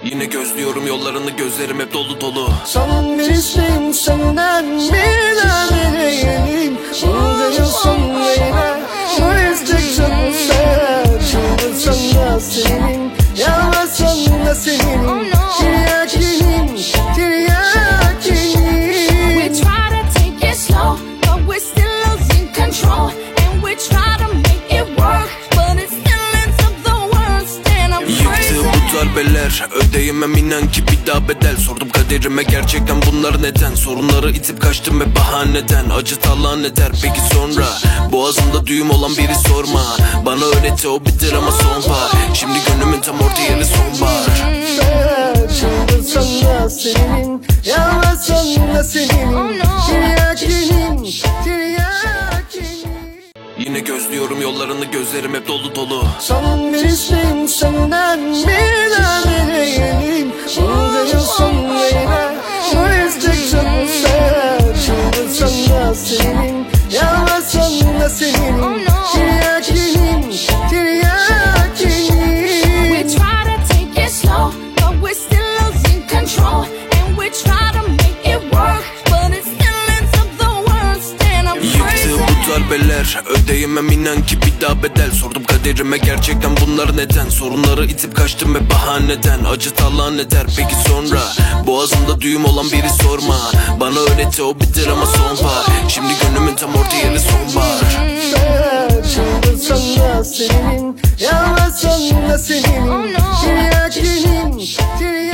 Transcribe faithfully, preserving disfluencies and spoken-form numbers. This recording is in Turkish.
Yine gözlüyorum yollarını, gözlerim hep dolu dolu. Son bir isteğim senden, bir daha vereyim. Uğrayıyorsun yine, bu istek çok mu sever? Çıldırsan da senin, yalvarsan da senin. Tiryakinim, tiryakinim. We try to take it slow, but we're still losing control. And we try to make it work, but it still ends up the worst. And I'm crazy. Yıktı bu darbeler, ödeyemem inan ki bir daha bedel. Sordum kaderime gerçekten bunlar neden? Sorunları itip kaçtım ve bahaneden. Acı tallan eder peki sonra? Boğazımda düğüm olan biri sorma. Bana öğretti o bitir ama son var. Şimdi gönlümün tam orta yeri sonbahar. Çıldırsan da senin, yalvarsan da senin. Tiryakinim, tiryakinim. Yine gözlüyorum yollarını, gözlerim hep dolu dolu. Son bir isteğim senden, bir daha vereyim. Uğrayıyorsun yine, bu istek çok mu sever? Çıldırsan da senin, yalvarsan da senin. Tiryakinim, tiryakinim. We try to take it slow, but we're still losing control. And we try to make it work, but it still ends up the worst. And I'm crazy. Yıktı bu darbeler, ödeyemem inan ki bir daha bedel. Sordum kaderime gerçekten bunlar neden? Sorunları itip kaçtım ve bahaneden. Acı tallan eder peki sonra? Boğazımda düğüm olan biri sorma. Bana öğretti o bitir ama son var. Şimdi gönlümün tam orta yeri sonbahar. Çıldırsan da senin, yalvarsan da senin. Tiryakinim, tiryakinim.